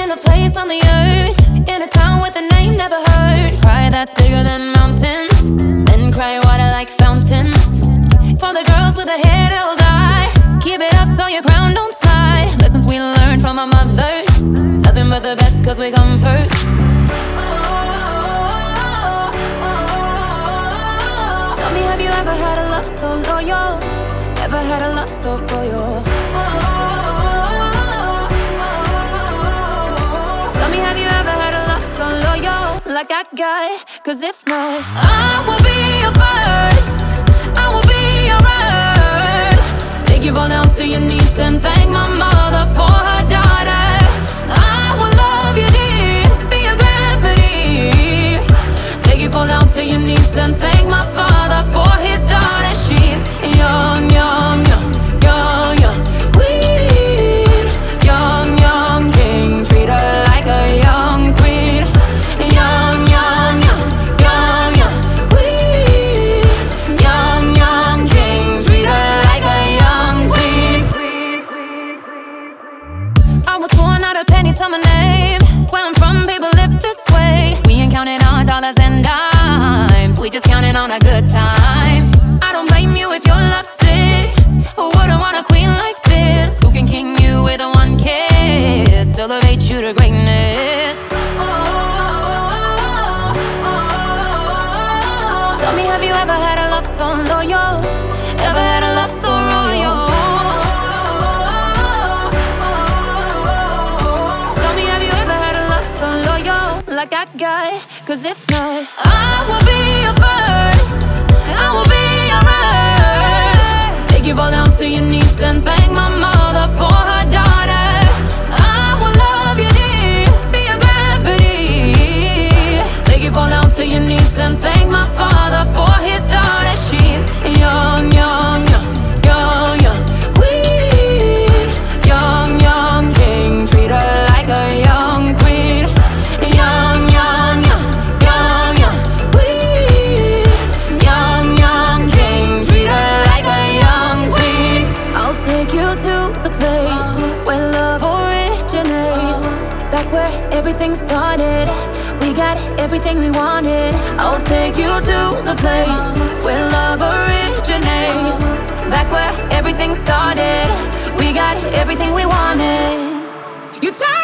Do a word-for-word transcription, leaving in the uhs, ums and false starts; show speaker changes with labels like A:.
A: in a place on the earth, in a town with a name never heard. Pride that's bigger than mountains, men cry water like fountains. For the girls with a head held high, keep it up so your crown don't slide. Lessons we learned from our mothers, nothing but the best cause we come first. Tell me, have you ever had a love so loyal? Ever had a love so royal? Tell me, have you ever had a love so loyal like I got? Cause if not, I will be your first, I will be your earth. Make you fall down to your knees and thank my mother for her daughter. I will love you deep, be your gravity. Make you fall down to your knees and thank my father for his daughter. She's young, young, young, young, young queen, young, young king. Treat her like a young queen. Young, young, young, young, young queen, young, young king. Treat her like a young queen. I was born out a penny to my name. Where I'm from, people live this way. We ain't counting on dollars and dimes, we just counting on a good time. I don't blame you if you're lovesick. Who wouldn't want a queen like this? Who can king you with a one kiss? Elevate you to greatness. Oh, oh, oh, oh. Tell me, have you ever had a love so loyal? Ever had a love so royal? Tell me, have you ever had a love so loyal like I got? Cause if not, I will be your first, I will be your earth. Make you fall down to your knees and thank my mother for her daughter. I will love you deep, be your gravity. Make you fall down to your knees and thank my father for his daughter. She's young, young, young, young, young queen, young, young king. Treat her like a young queen. Young, young, young, young, young queen, young, young king. Treat her like a young queen. I'll take you to the place where love originates, back where everything started. We got everything we wanted. I'll take you to the place where love originates, back where everything started. We got everything we wanted. You